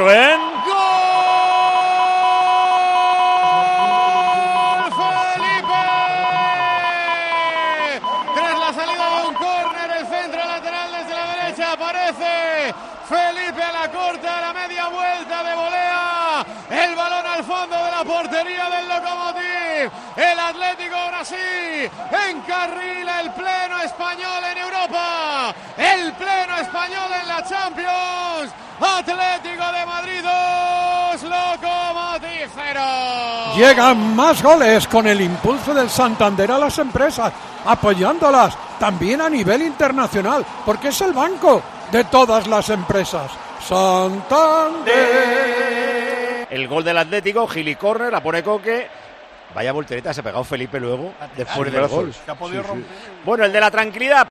Rubén. ¡Gol! ¡Felipe! Tras la salida de un córner, el centro lateral desde la derecha aparece Felipe a la corta, a la media vuelta de volea. El balón al fondo de la portería del Lokomotiv. El Atlético Brasil encarrila el pleno español en Europa. El pleno español en la Champions. Atlético de Madrid 2, Lokomotiv 0. Llegan más goles con el impulso del Santander a las empresas, apoyándolas también a nivel internacional, porque es el banco de todas las empresas. Santander. El gol del Atlético, Gili Corner, la pone Coque. Vaya voltereta se ha pegado Felipe luego, después del gol. Que ha podido romper. Bueno, el de la tranquilidad.